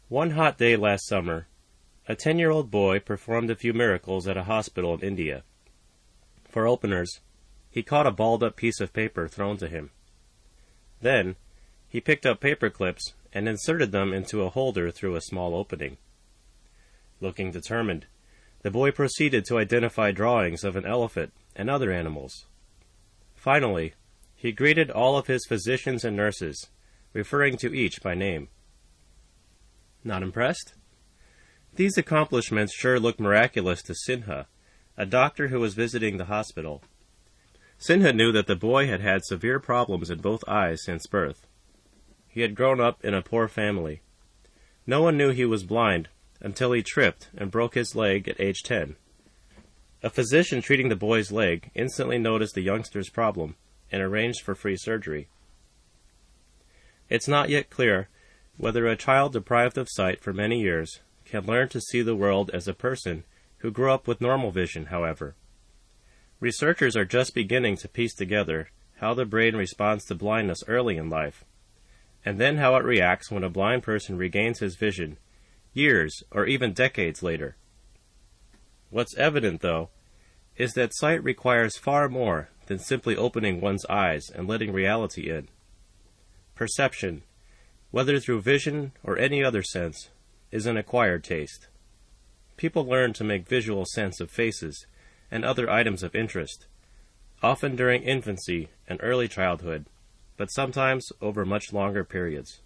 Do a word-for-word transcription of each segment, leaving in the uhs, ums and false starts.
One hot day last summer, a ten-year-old boy performed a few miracles at a hospital in India. For openers, he caught a balled-up piece of paper thrown to him. Then, he picked up paper clips and inserted them into a holder through a small opening. Looking determined, the boy proceeded to identify drawings of an elephant and other animals. Finally, he greeted all of his physicians and nurses, referring to each by name. Not impressed? These accomplishments sure looked miraculous to Sinha, a doctor who was visiting the hospital. Sinha knew that the boy had had severe problems in both eyes since birth. He had grown up in a poor family. No one knew he was blind until he tripped and broke his leg at age ten. A physician treating the boy's leg instantly noticed the youngster's problem and arranged for free surgery. It's not yet clear whether a child deprived of sight for many years can learn to see the world as a person who grew up with normal vision, however. Researchers are just beginning to piece together how the brain responds to blindness early in life, and then how it reacts when a blind person regains his vision years or even decades later. What's evident, though, is that sight requires far more than simply opening one's eyes and letting reality in. Perception, whether through vision or any other sense, is an acquired taste. People learn to make visual sense of faces and other items of interest, often during infancy and early childhood, but sometimes over much longer periods.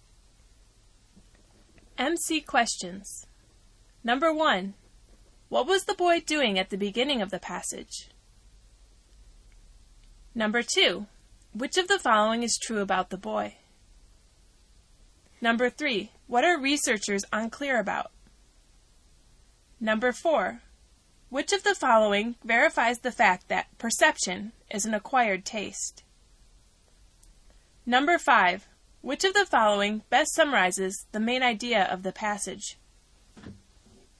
M C questions. Number one. What was the boy doing at the beginning of the passage? Number two. Which of the following is true about the boy? Number three. What are researchers unclear about? Number four. Which of the following verifies the fact that perception is an acquired taste? Number five. Which of the following best summarizes the main idea of the passage?